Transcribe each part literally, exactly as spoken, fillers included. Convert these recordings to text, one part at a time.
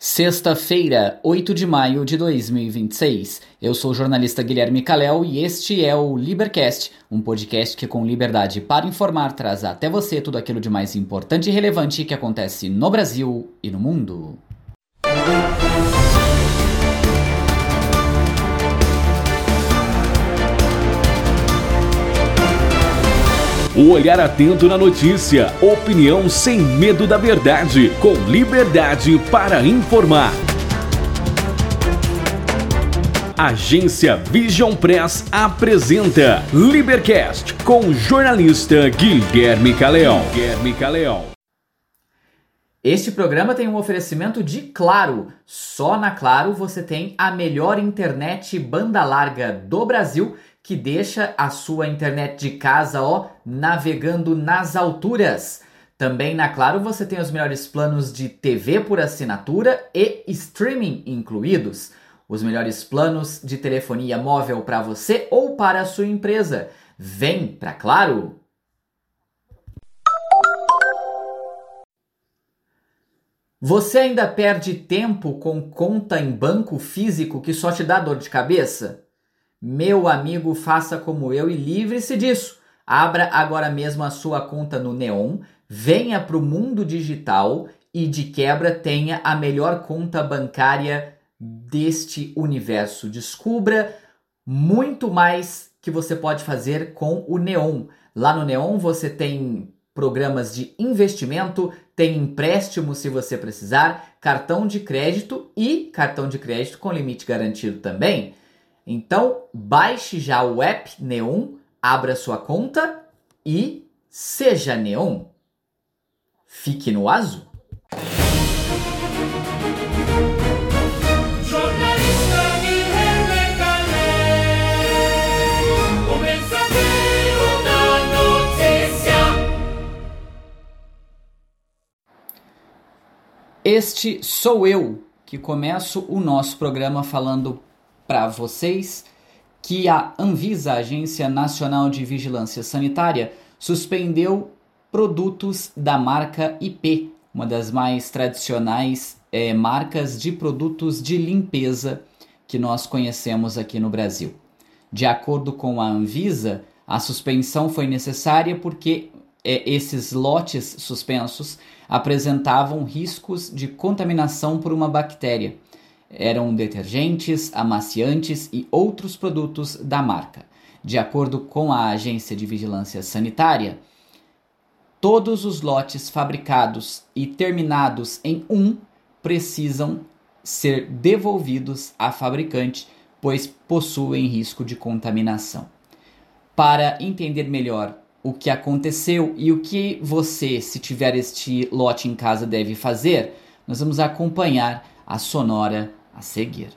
Sexta-feira, oito de maio de dois mil e vinte e seis. Eu sou o jornalista Guilherme Calel e este é o Libercast, um podcast que com liberdade para informar traz até você tudo aquilo de mais importante e relevante que acontece no Brasil e no mundo. O olhar atento na notícia, opinião sem medo da verdade, com liberdade para informar. Agência Vision Press apresenta Libercast com o jornalista Guilherme Calel. Guilherme Calel. Este programa tem um oferecimento de Claro. Só na Claro você tem a melhor internet banda larga do Brasil, que deixa a sua internet de casa, ó, navegando nas alturas. Também na Claro você tem os melhores planos de T V por assinatura e streaming incluídos. Os melhores planos de telefonia móvel para você ou para a sua empresa. Vem pra Claro! Você ainda perde tempo com conta em banco físico que só te dá dor de cabeça? Meu amigo, faça como eu e livre-se disso. Abra agora mesmo a sua conta no Neon, venha para o mundo digital e de quebra tenha a melhor conta bancária deste universo. Descubra muito mais que você pode fazer com o Neon. Lá no Neon você tem programas de investimento, tem empréstimo se você precisar, cartão de crédito e cartão de crédito com limite garantido também. Então, baixe já o app Neon, abra sua conta e seja Neon. Fique no azul. Jornalista Guilherme Calel, o mensageiro da notícia. Este sou eu, que começo o nosso programa falando para vocês que a Anvisa, a Agência Nacional de Vigilância Sanitária, suspendeu produtos da marca I P, uma das mais tradicionais é, marcas de produtos de limpeza que nós conhecemos aqui no Brasil. De acordo com a Anvisa, a suspensão foi necessária porque é, esses lotes suspensos apresentavam riscos de contaminação por uma bactéria. Eram detergentes, amaciantes e outros produtos da marca. De acordo com a Agência de Vigilância Sanitária, todos os lotes fabricados e terminados em um precisam ser devolvidos à fabricante, pois possuem risco de contaminação. Para entender melhor o que aconteceu e o que você, se tiver este lote em casa, deve fazer, nós vamos acompanhar a sonora a seguir.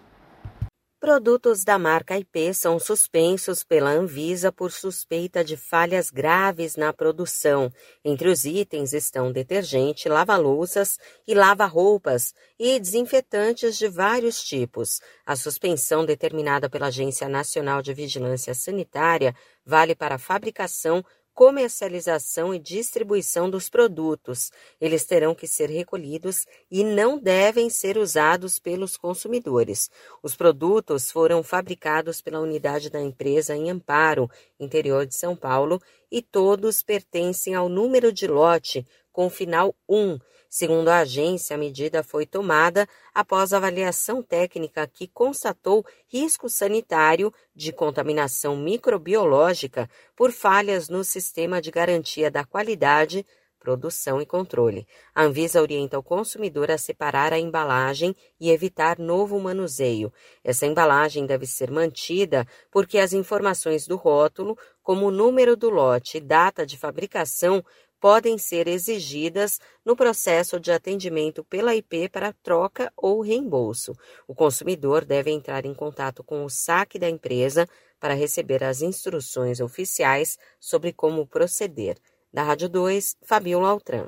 Produtos da marca I P são suspensos pela Anvisa por suspeita de falhas graves na produção. Entre os itens estão detergente, lava-louças e lava-roupas e desinfetantes de vários tipos. A suspensão determinada pela Agência Nacional de Vigilância Sanitária vale para a fabricação, comercialização e distribuição dos produtos. Eles terão que ser recolhidos e não devem ser usados pelos consumidores. Os produtos foram fabricados pela unidade da empresa em Amparo, interior de São Paulo, e todos pertencem ao número de lote com o final um. Segundo a agência, a medida foi tomada após avaliação técnica que constatou risco sanitário de contaminação microbiológica por falhas no sistema de garantia da qualidade, produção e controle. A Anvisa orienta o consumidor a separar a embalagem e evitar novo manuseio. Essa embalagem deve ser mantida porque as informações do rótulo, como o número do lote e data de fabricação, podem ser exigidas no processo de atendimento pela I P para troca ou reembolso. O consumidor deve entrar em contato com o saque da empresa para receber as instruções oficiais sobre como proceder. Da Rádio dois, Fabiola Altran.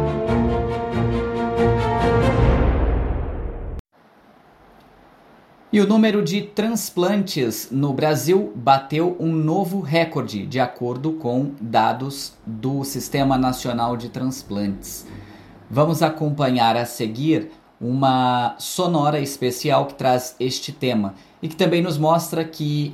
E E o número de transplantes no Brasil bateu um novo recorde, de acordo com dados do Sistema Nacional de Transplantes. Vamos acompanhar a seguir uma sonora especial que traz este tema e que também nos mostra que,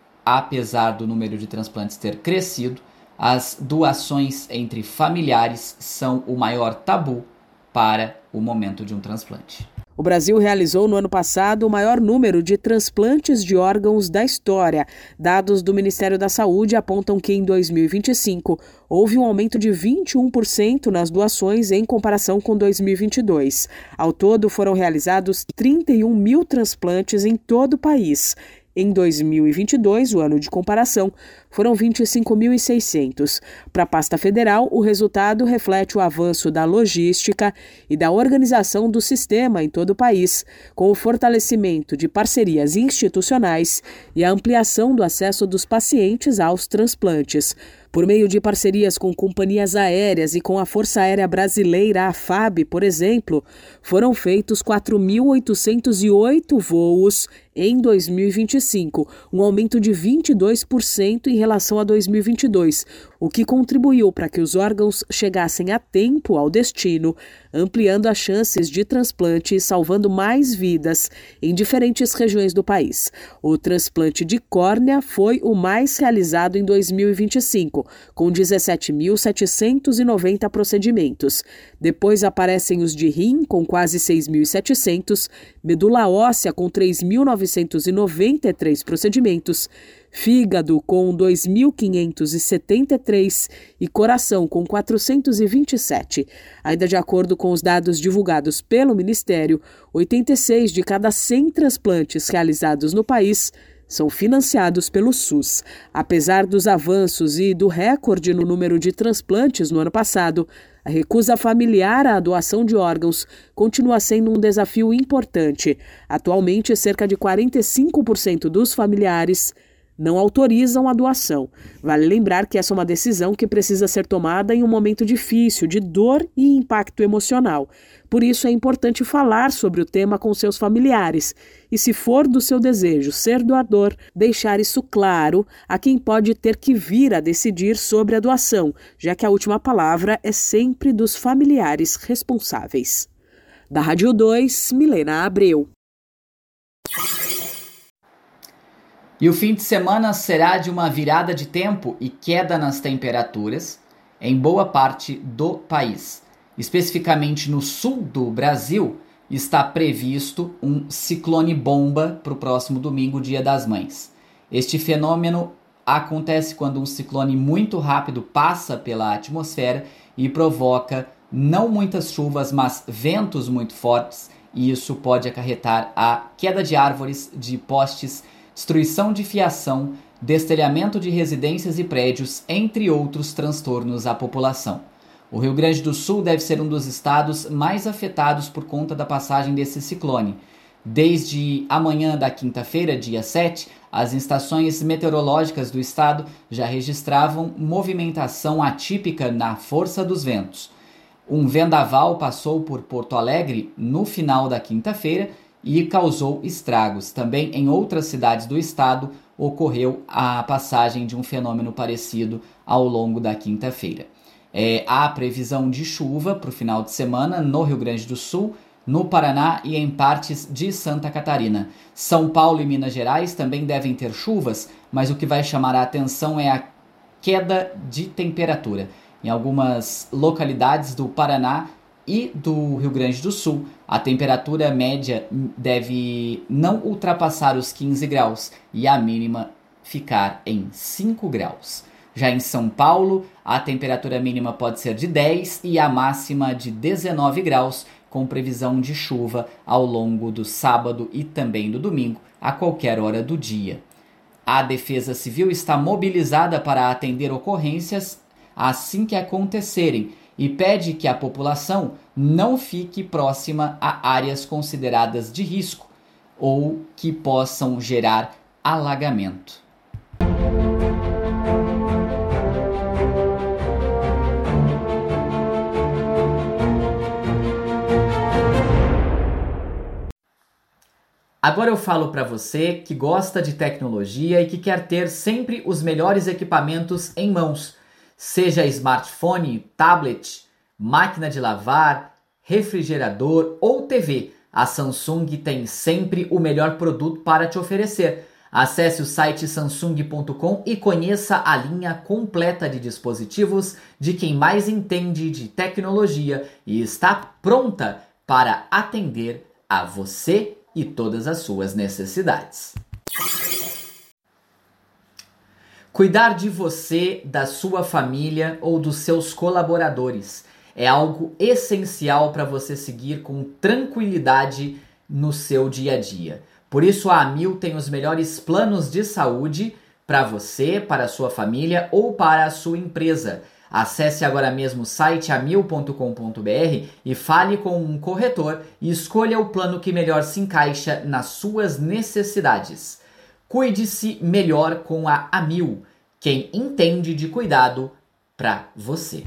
apesar do número de transplantes ter crescido, as doações entre familiares são o maior tabu para o momento de um transplante. O Brasil realizou no ano passado o maior número de transplantes de órgãos da história. Dados do Ministério da Saúde apontam que em dois mil e vinte e cinco houve um aumento de vinte e um por cento nas doações em comparação com dois mil e vinte e dois. Ao todo, foram realizados trinta e um mil transplantes em todo o país. Em dois mil e vinte e dois, o ano de comparação, foram vinte e cinco mil e seiscentos. Para a pasta federal, o resultado reflete o avanço da logística e da organização do sistema em todo o país, com o fortalecimento de parcerias institucionais e a ampliação do acesso dos pacientes aos transplantes. Por meio de parcerias com companhias aéreas e com a Força Aérea Brasileira, a F A B, por exemplo, foram feitos quatro mil oitocentos e oito voos em dois mil e vinte e cinco, um aumento de vinte e dois por cento em relação a dois mil e vinte e dois, o que contribuiu para que os órgãos chegassem a tempo ao destino, ampliando as chances de transplante e salvando mais vidas em diferentes regiões do país. O transplante de córnea foi o mais realizado em dois mil e vinte e cinco, com dezessete mil setecentos e noventa procedimentos. Depois aparecem os de rim, com quase seis mil e setecentos, medula óssea, com três mil novecentos e noventa e três procedimentos, fígado com dois mil quinhentos e setenta e três e coração com quatrocentos e vinte e sete. Ainda de acordo com os dados divulgados pelo Ministério, oitenta e seis de cada cem transplantes realizados no país são financiados pelo SUS. Apesar dos avanços e do recorde no número de transplantes no ano passado, a recusa familiar à doação de órgãos continua sendo um desafio importante. Atualmente, cerca de quarenta e cinco por cento dos familiares não autorizam a doação. Vale lembrar que essa é uma decisão que precisa ser tomada em um momento difícil, de dor e impacto emocional. Por isso é importante falar sobre o tema com seus familiares e, se for do seu desejo ser doador, deixar isso claro a quem pode ter que vir a decidir sobre a doação, já que a última palavra é sempre dos familiares responsáveis. Da Rádio dois, Milena Abreu. E o fim de semana será de uma virada de tempo e queda nas temperaturas em boa parte do país. Especificamente no sul do Brasil, está previsto um ciclone bomba para o próximo domingo, Dia das Mães. Este fenômeno acontece quando um ciclone muito rápido passa pela atmosfera e provoca não muitas chuvas, mas ventos muito fortes, e isso pode acarretar a queda de árvores, de postes, destruição de fiação, destelhamento de residências e prédios, entre outros transtornos à população. O Rio Grande do Sul deve ser um dos estados mais afetados por conta da passagem desse ciclone. Desde amanhã da quinta-feira, dia sete, as estações meteorológicas do estado já registravam movimentação atípica na força dos ventos. Um vendaval passou por Porto Alegre no final da quinta-feira e causou estragos. Também em outras cidades do estado ocorreu a passagem de um fenômeno parecido ao longo da quinta-feira. É, há previsão de chuva para o final de semana no Rio Grande do Sul, no Paraná e em partes de Santa Catarina. São Paulo e Minas Gerais também devem ter chuvas, mas o que vai chamar a atenção é a queda de temperatura. Em algumas localidades do Paraná e do Rio Grande do Sul, a temperatura média deve não ultrapassar os quinze graus e a mínima ficar em cinco graus. Já em São Paulo, a temperatura mínima pode ser de dez e a máxima de dezenove graus, com previsão de chuva ao longo do sábado e também do domingo, a qualquer hora do dia. A Defesa Civil está mobilizada para atender ocorrências assim que acontecerem e pede que a população não fique próxima a áreas consideradas de risco ou que possam gerar alagamento. Agora eu falo para você que gosta de tecnologia e que quer ter sempre os melhores equipamentos em mãos, seja smartphone, tablet, máquina de lavar, refrigerador ou T V. A Samsung tem sempre o melhor produto para te oferecer. Acesse o site samsung ponto com e conheça a linha completa de dispositivos de quem mais entende de tecnologia e está pronta para atender a você e todas as suas necessidades. Cuidar de você, da sua família ou dos seus colaboradores é algo essencial para você seguir com tranquilidade no seu dia a dia. Por isso a Amil tem os melhores planos de saúde para você, para a sua família ou para a sua empresa. Acesse agora mesmo o site amil ponto com ponto br e fale com um corretor e escolha o plano que melhor se encaixa nas suas necessidades. Cuide-se melhor com a Amil, quem entende de cuidado para você.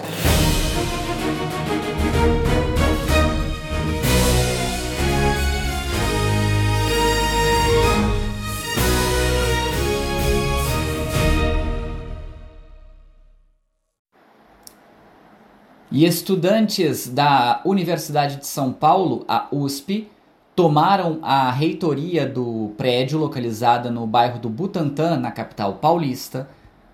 E estudantes da Universidade de São Paulo, a U S P, tomaram a reitoria do prédio localizada no bairro do Butantã, na capital paulista,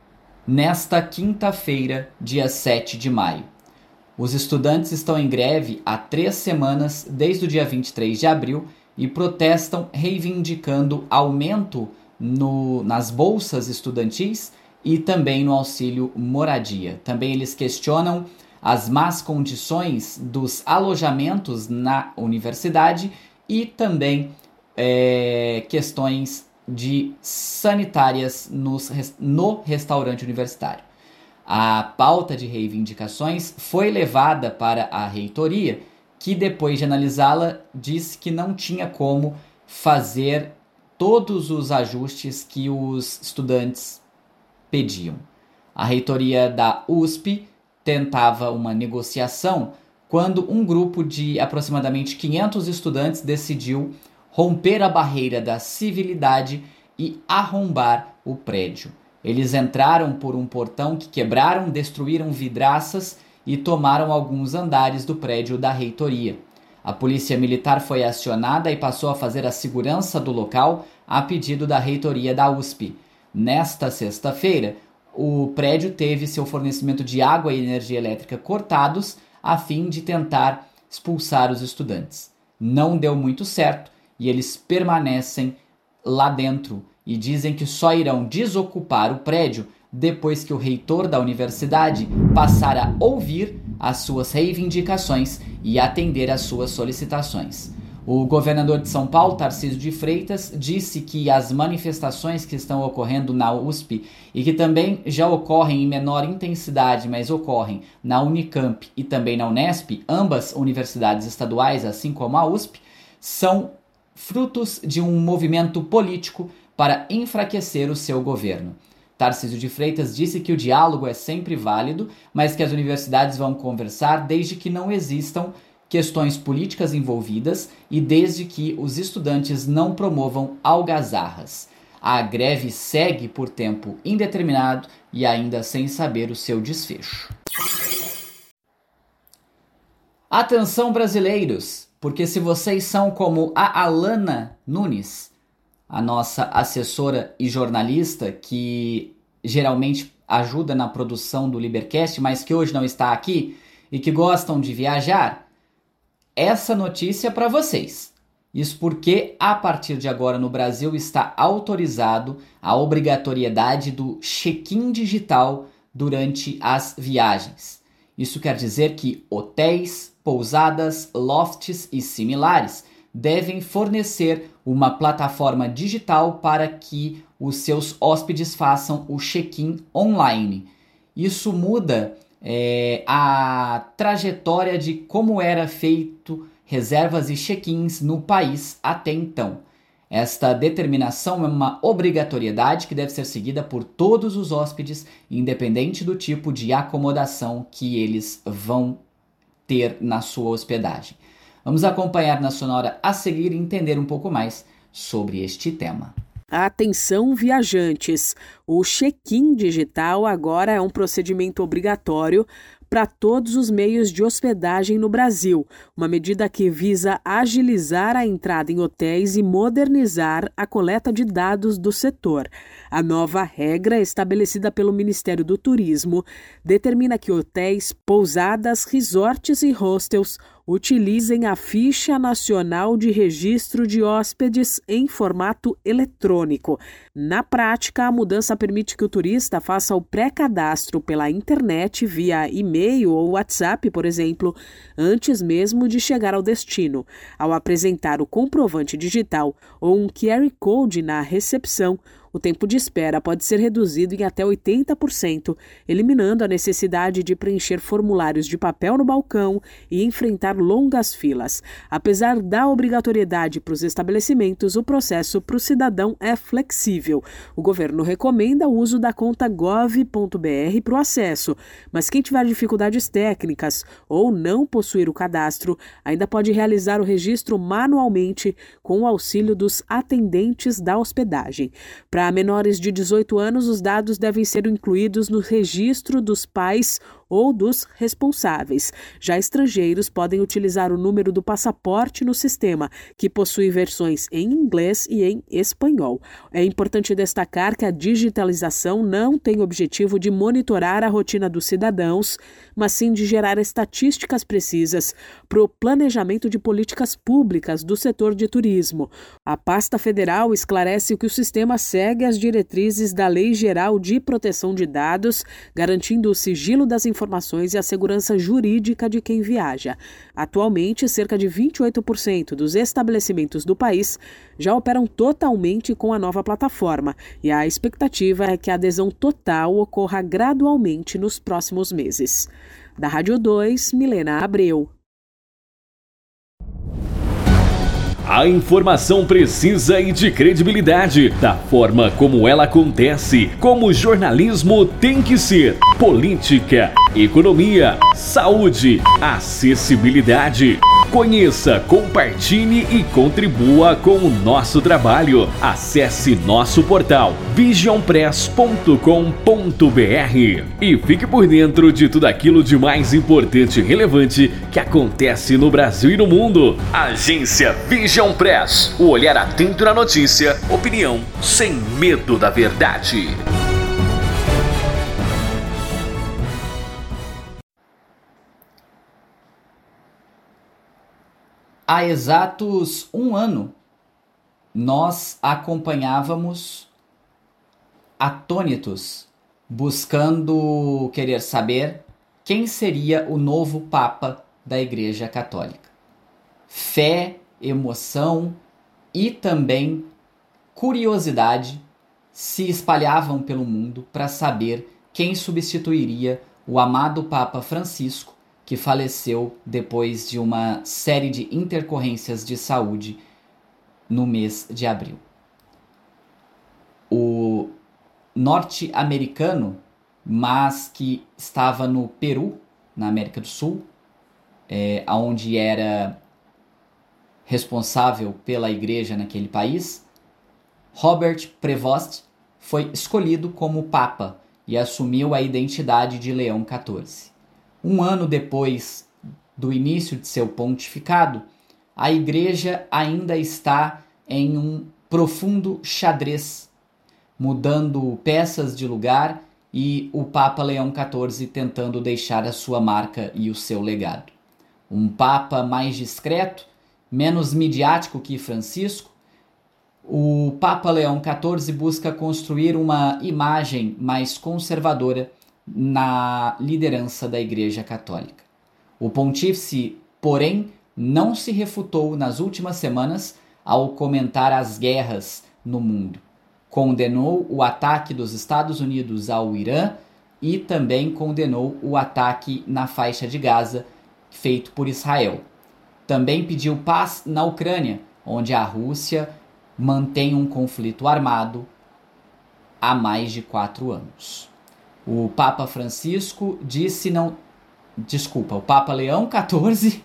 nesta quinta-feira, dia sete de maio. Os estudantes estão em greve há três semanas, desde o dia vinte e três de abril, e protestam reivindicando aumento no, nas bolsas estudantis e também no auxílio moradia. Também eles questionam as más condições dos alojamentos na universidade e também é, questões de sanitárias nos, no restaurante universitário. A pauta de reivindicações foi levada para a reitoria, que depois de analisá-la disse que não tinha como fazer todos os ajustes que os estudantes pediam. A reitoria da U S P tentava uma negociação quando um grupo de aproximadamente quinhentos estudantes decidiu romper a barreira da civilidade e arrombar o prédio. Eles entraram por um portão que quebraram, destruíram vidraças e tomaram alguns andares do prédio da reitoria. A polícia militar foi acionada e passou a fazer a segurança do local a pedido da reitoria da U S P. Nesta sexta-feira, o prédio teve seu fornecimento de água e energia elétrica cortados a fim de tentar expulsar os estudantes. Não deu muito certo e eles permanecem lá dentro e dizem que só irão desocupar o prédio depois que o reitor da universidade passar a ouvir as suas reivindicações e atender às suas solicitações. O governador de São Paulo, Tarcísio de Freitas, disse que as manifestações que estão ocorrendo na U S P e que também já ocorrem em menor intensidade, mas ocorrem na Unicamp e também na Unesp, ambas universidades estaduais, assim como a U S P, são frutos de um movimento político para enfraquecer o seu governo. Tarcísio de Freitas disse que o diálogo é sempre válido, mas que as universidades vão conversar desde que não existam questões políticas envolvidas e desde que os estudantes não promovam algazarras. A greve segue por tempo indeterminado e ainda sem saber o seu desfecho. Atenção, brasileiros, porque se vocês são como a Alana Nunes, a nossa assessora e jornalista que geralmente ajuda na produção do Libercast, mas que hoje não está aqui e que gostam de viajar, essa notícia é para vocês. Isso porque, a partir de agora, no Brasil está autorizado a obrigatoriedade do check-in digital durante as viagens. Isso quer dizer que hotéis, pousadas, lofts e similares devem fornecer uma plataforma digital para que os seus hóspedes façam o check-in online. Isso muda É, a trajetória de como era feito reservas e check-ins no país até então. Esta determinação é uma obrigatoriedade que deve ser seguida por todos os hóspedes, independente do tipo de acomodação que eles vão ter na sua hospedagem. Vamos acompanhar na sonora a seguir e entender um pouco mais sobre este tema. Atenção, viajantes! O check-in digital agora é um procedimento obrigatório para todos os meios de hospedagem no Brasil, uma medida que visa agilizar a entrada em hotéis e modernizar a coleta de dados do setor. A nova regra, estabelecida pelo Ministério do Turismo, determina que hotéis, pousadas, resorts e hostels utilizem a Ficha Nacional de Registro de Hóspedes em formato eletrônico. Na prática, a mudança permite que o turista faça o pré-cadastro pela internet via e-mail ou WhatsApp, por exemplo, antes mesmo de chegar ao destino. Ao apresentar o comprovante digital ou um Q R Code na recepção, o tempo de espera pode ser reduzido em até oitenta por cento, eliminando a necessidade de preencher formulários de papel no balcão e enfrentar longas filas. Apesar da obrigatoriedade para os estabelecimentos, o processo para o cidadão é flexível. O governo recomenda o uso da conta gov ponto br para o acesso, mas quem tiver dificuldades técnicas ou não possuir o cadastro, ainda pode realizar o registro manualmente com o auxílio dos atendentes da hospedagem. Para menores de dezoito anos, os dados devem ser incluídos no registro dos pais ou dos responsáveis. Já estrangeiros podem utilizar o número do passaporte no sistema, que possui versões em inglês e em espanhol. É importante destacar que a digitalização não tem o objetivo de monitorar a rotina dos cidadãos, mas sim de gerar estatísticas precisas para o planejamento de políticas públicas do setor de turismo. A pasta federal esclarece que o sistema segue as diretrizes da Lei Geral de Proteção de Dados, garantindo o sigilo das informações informações e a segurança jurídica de quem viaja. Atualmente, cerca de vinte e oito por cento dos estabelecimentos do país já operam totalmente com a nova plataforma e a expectativa é que a adesão total ocorra gradualmente nos próximos meses. Da Rádio dois, Milena Abreu. A informação precisa e de credibilidade, da forma como ela acontece, como o jornalismo tem que ser. Política, economia, saúde, acessibilidade. Conheça, compartilhe e contribua com o nosso trabalho. Acesse nosso portal vision press ponto com ponto br e fique por dentro de tudo aquilo de mais importante e relevante que acontece no Brasil e no mundo. Agência Vision Press, o olhar atento na notícia, opinião sem medo da verdade. Há exatos um ano, nós acompanhávamos atônitos, buscando querer saber quem seria o novo Papa da Igreja Católica. Fé, emoção e também curiosidade se espalhavam pelo mundo para saber quem substituiria o amado Papa Francisco, que faleceu depois de uma série de intercorrências de saúde no mês de abril. O norte-americano, mas que estava no Peru, na América do Sul, é, onde era responsável pela igreja naquele país, Robert Prevost foi escolhido como Papa e assumiu a identidade de Leão quatorze. Um ano depois do início de seu pontificado, a igreja ainda está em um profundo xadrez, mudando peças de lugar e o Papa Leão quatorze tentando deixar a sua marca e o seu legado. Um Papa mais discreto, menos midiático que Francisco, o Papa Leão quatorze busca construir uma imagem mais conservadora na liderança da Igreja Católica. O pontífice, porém, não se refutou nas últimas semanas ao comentar as guerras no mundo. Condenou o ataque dos Estados Unidos ao Irã e também condenou o ataque na faixa de Gaza feito por Israel. Também pediu paz na Ucrânia, onde a Rússia mantém um conflito armado há mais de quatro anos. O Papa Francisco disse não... Desculpa, o Papa Leão quatorze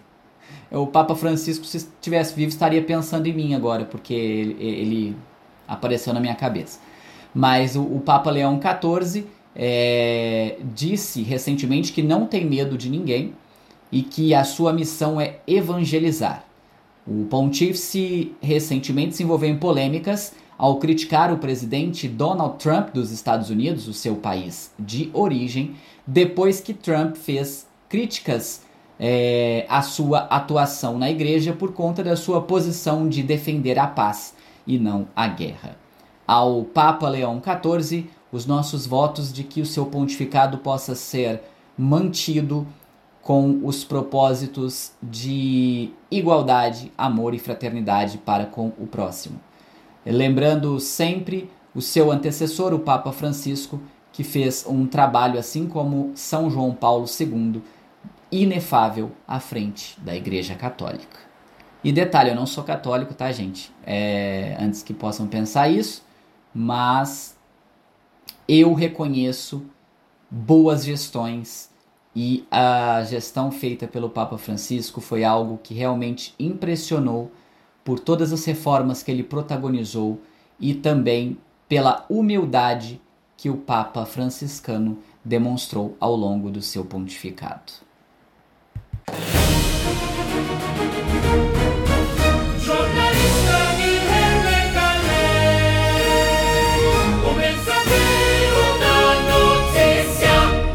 O Papa Francisco, se estivesse vivo, estaria pensando em mim agora, porque ele, ele apareceu na minha cabeça. Mas o, o Papa Leão quatorze é, disse recentemente que não tem medo de ninguém e que a sua missão é evangelizar. O pontífice recentemente se envolveu em polêmicas ao criticar o presidente Donald Trump dos Estados Unidos, o seu país de origem, depois que Trump fez críticas é, à sua atuação na igreja por conta da sua posição de defender a paz e não a guerra. Ao Papa Leão quatorze, os nossos votos de que o seu pontificado possa ser mantido com os propósitos de igualdade, amor e fraternidade para com o próximo. Lembrando sempre o seu antecessor, o Papa Francisco, que fez um trabalho, assim como São João Paulo segundo, inefável à frente da Igreja Católica. E detalhe, eu não sou católico, tá, gente? É, antes que possam pensar isso, mas eu reconheço boas gestões e a gestão feita pelo Papa Francisco foi algo que realmente impressionou por todas as reformas que ele protagonizou e também pela humildade que o Papa franciscano demonstrou ao longo do seu pontificado. Jornalista Guilherme Calé, o mensageiro da notícia.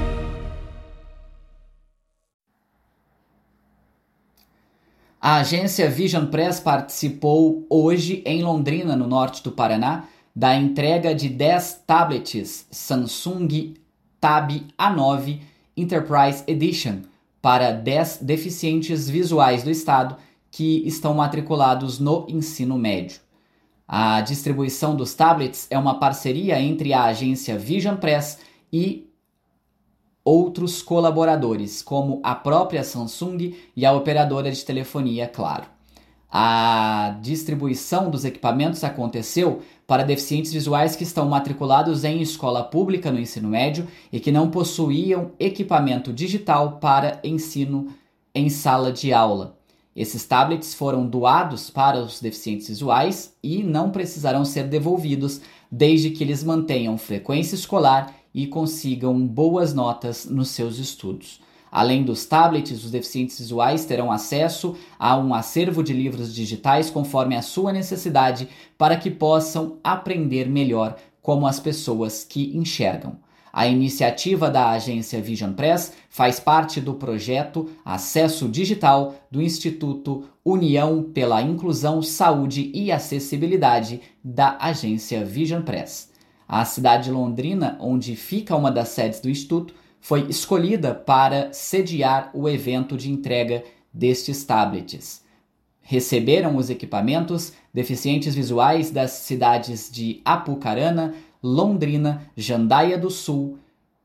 A agência Vision Press participou hoje em Londrina, no norte do Paraná, da entrega de dez tablets Samsung Tab A nove Enterprise Edition para dez deficientes visuais do estado que estão matriculados no ensino médio. A distribuição dos tablets é uma parceria entre a agência Vision Press e outros colaboradores, como a própria Samsung e a operadora de telefonia Claro. A distribuição dos equipamentos aconteceu para deficientes visuais que estão matriculados em escola pública no ensino médio e que não possuíam equipamento digital para ensino em sala de aula. Esses tablets foram doados para os deficientes visuais e não precisarão ser devolvidos desde que eles mantenham frequência escolar e consigam boas notas nos seus estudos. Além dos tablets, os deficientes visuais terão acesso a um acervo de livros digitais conforme a sua necessidade para que possam aprender melhor como as pessoas que enxergam. A iniciativa da agência Vision Press faz parte do projeto Acesso Digital do Instituto União pela Inclusão, Saúde e Acessibilidade da agência Vision Press. A cidade de Londrina, onde fica uma das sedes do Instituto, foi escolhida para sediar o evento de entrega destes tablets. Receberam os equipamentos deficientes visuais das cidades de Apucarana, Londrina, Jandaia do Sul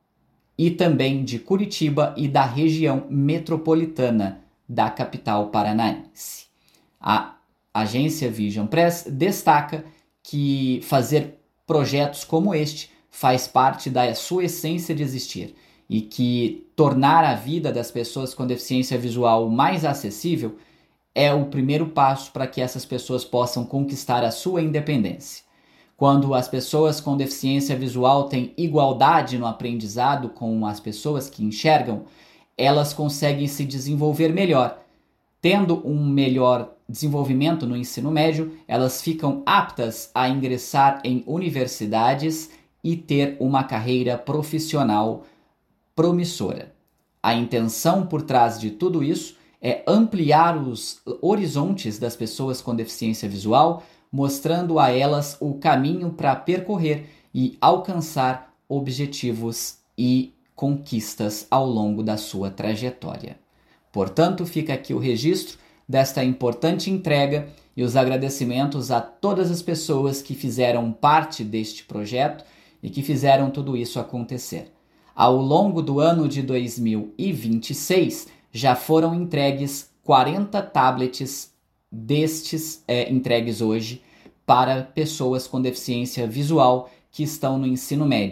e também de Curitiba e da região metropolitana da capital paranaense. A agência Vision Press destaca que fazer projetos como este faz parte da sua essência de existir e que tornar a vida das pessoas com deficiência visual mais acessível é o primeiro passo para que essas pessoas possam conquistar a sua independência. Quando as pessoas com deficiência visual têm igualdade no aprendizado com as pessoas que enxergam, elas conseguem se desenvolver melhor. Tendo um melhor desenvolvimento no ensino médio, elas ficam aptas a ingressar em universidades e ter uma carreira profissional promissora. A intenção por trás de tudo isso é ampliar os horizontes das pessoas com deficiência visual, mostrando a elas o caminho para percorrer e alcançar objetivos e conquistas ao longo da sua trajetória. Portanto, fica aqui o registro desta importante entrega e os agradecimentos a todas as pessoas que fizeram parte deste projeto e que fizeram tudo isso acontecer. Ao longo do ano de dois mil e vinte e seis, já foram entregues quarenta tablets destes é, entregues hoje para pessoas com deficiência visual que estão no ensino médio.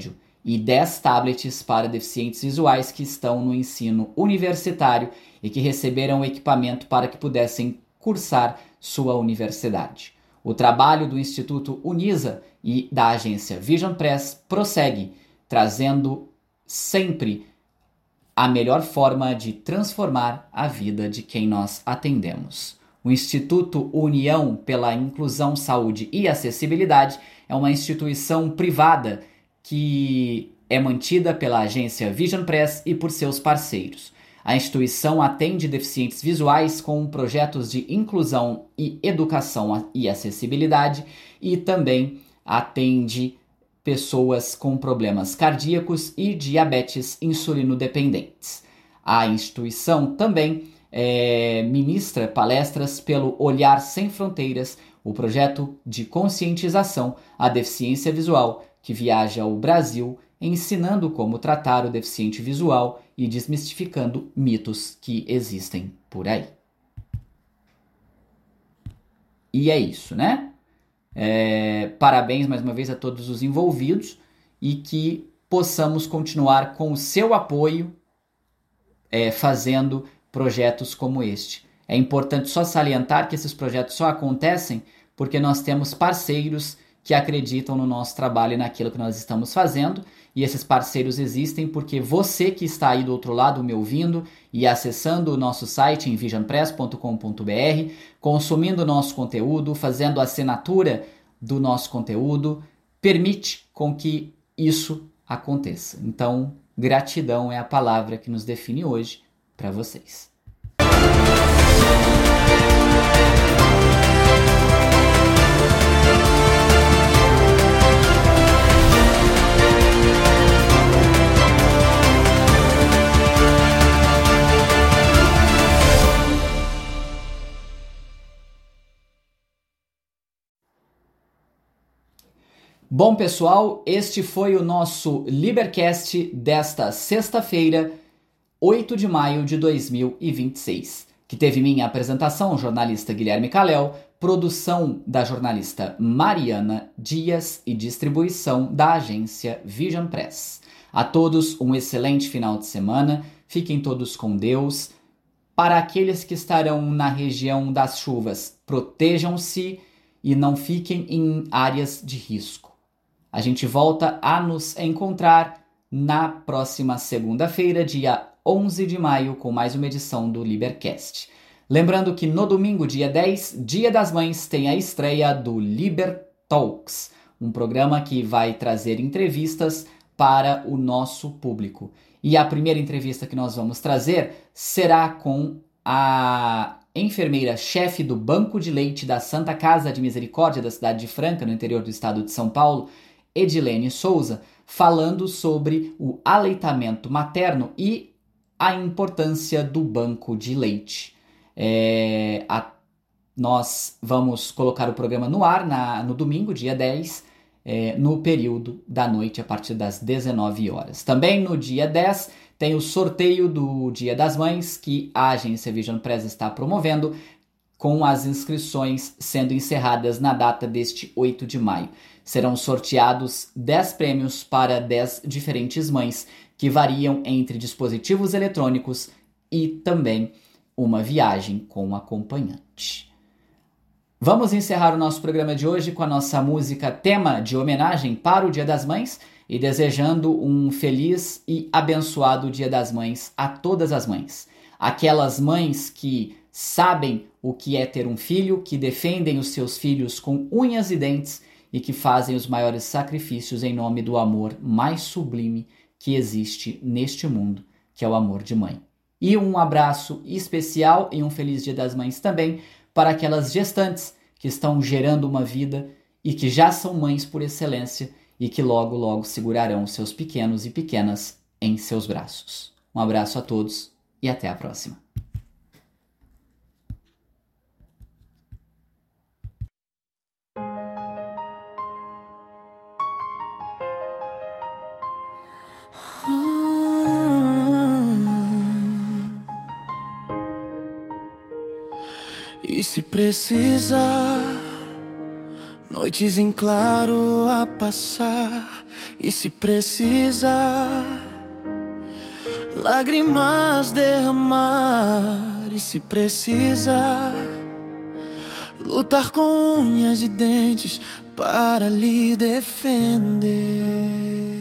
e dez tablets para deficientes visuais que estão no ensino universitário e que receberam equipamento para que pudessem cursar sua universidade. O trabalho do Instituto Unisa e da agência Vision Press prossegue, trazendo sempre a melhor forma de transformar a vida de quem nós atendemos. O Instituto União pela Inclusão, Saúde e Acessibilidade é uma instituição privada que é mantida pela agência Vision Press e por seus parceiros. A instituição atende deficientes visuais com projetos de inclusão e educação e acessibilidade e também atende pessoas com problemas cardíacos e diabetes insulino-dependentes. A instituição também é, ministra palestras pelo Olhar Sem Fronteiras, o projeto de conscientização à deficiência visual que viaja ao Brasil ensinando como tratar o deficiente visual e desmistificando mitos que existem por aí. E é isso, né? É, parabéns mais uma vez a todos os envolvidos e que possamos continuar com o seu apoio é, fazendo projetos como este. É importante só salientar que esses projetos só acontecem porque nós temos parceiros que acreditam no nosso trabalho e naquilo que nós estamos fazendo, e esses parceiros existem porque você que está aí do outro lado me ouvindo e acessando o nosso site em vision press ponto com ponto b r, consumindo o nosso conteúdo, fazendo a assinatura do nosso conteúdo, permite com que isso aconteça. Então, gratidão é a palavra que nos define hoje para vocês. Bom, pessoal, este foi o nosso Libercast desta sexta-feira, oito de maio de dois mil e vinte e seis, que teve minha apresentação, o jornalista Guilherme Calel, produção da jornalista Mariana Dias e distribuição da agência Vision Press. A todos um excelente final de semana, fiquem todos com Deus. Para aqueles que estarão na região das chuvas, protejam-se e não fiquem em áreas de risco. A gente volta a nos encontrar na próxima segunda-feira, dia onze de maio, com mais uma edição do Libercast. Lembrando que no domingo, dia dez, Dia das Mães, tem a estreia do Liber Talks, um programa que vai trazer entrevistas para o nosso público. E a primeira entrevista que nós vamos trazer será com a enfermeira-chefe do Banco de Leite da Santa Casa de Misericórdia da cidade de Franca, no interior do estado de São Paulo, Edilene Souza, falando sobre o aleitamento materno e a importância do banco de leite. É, a, nós vamos colocar o programa no ar na, no domingo, dia dez, é, no período da noite, a partir das dezenove horas. Também no dia dez tem o sorteio do Dia das Mães, que a agência Vision Press está promovendo, com as inscrições sendo encerradas na data deste oito de maio. Serão sorteados dez prêmios para dez diferentes mães, que variam entre dispositivos eletrônicos e também uma viagem com acompanhante. Vamos encerrar o nosso programa de hoje com a nossa música tema de homenagem para o Dia das Mães e desejando um feliz e abençoado Dia das Mães a todas as mães. Aquelas mães que sabem o que é ter um filho, que defendem os seus filhos com unhas e dentes e que fazem os maiores sacrifícios em nome do amor mais sublime que existe neste mundo, que é o amor de mãe. E um abraço especial e um feliz Dia das Mães também para aquelas gestantes que estão gerando uma vida e que já são mães por excelência e que logo, logo segurarão seus pequenos e pequenas em seus braços. Um abraço a todos e até a próxima. E se precisar, noites em claro a passar, E se precisar lágrimas derramar, e se precisar lutar com unhas e dentes para lhe defender.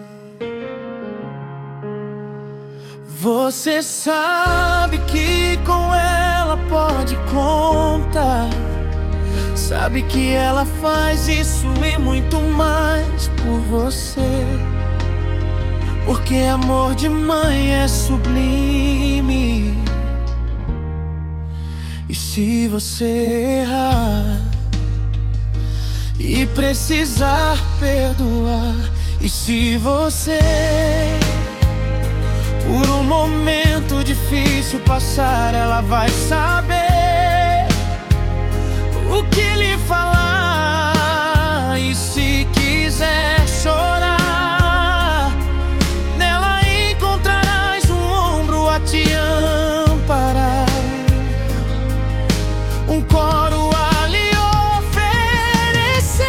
Você sabe que com ela pode contar. Sabe que ela faz isso e muito mais por você. Porque amor de mãe é sublime. E se você errar e precisar perdoar, e se você por um momento difícil passar, ela vai saber o que lhe falar. E se quiser chorar, nela encontrarás um ombro a te amparar, um coro a lhe oferecer,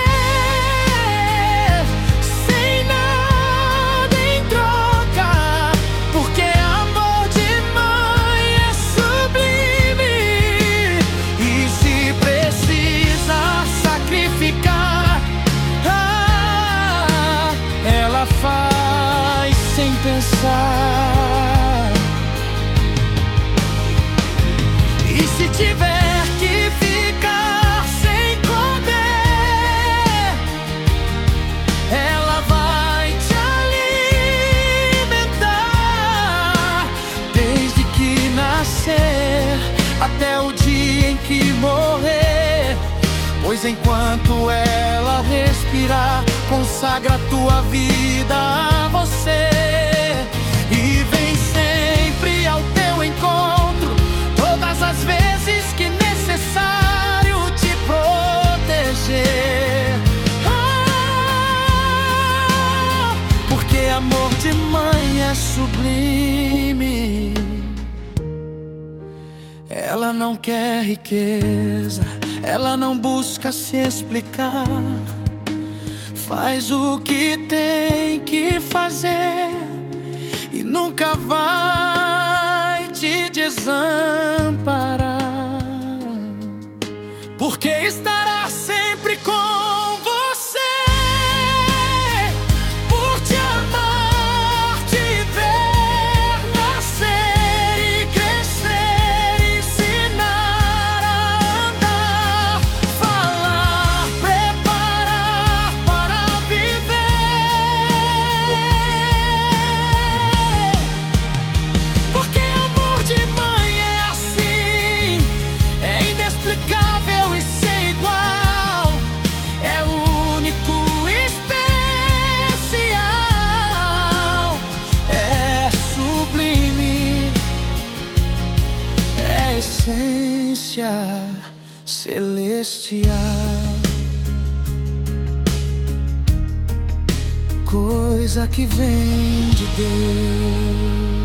sem nada em troca, porque amor de mãe é sublime. E se precisa sacrificar, ah, ela faz sem pensar. E se tiver que ficar sem comer, ela vai te alimentar, desde que nascer até o dia em que morrer. Pois enquanto ela respirar, consagra a tua vida a você. E vem sempre ao teu encontro, todas as vezes que necessário te proteger. Ah, porque amor de mãe é sublime. Ela não quer riqueza, ela não busca se explicar. Faz o que tem que fazer e nunca vai te desamparar, porque estará sempre com você. Por te amar, te ver nascer e crescer, ensinar a andar, falar, preparar para viver. Porque amor de mãe é assim, é inexplicável e sem igual, é único, especial, é sublime, é essência celestial, coisa que vem de Deus.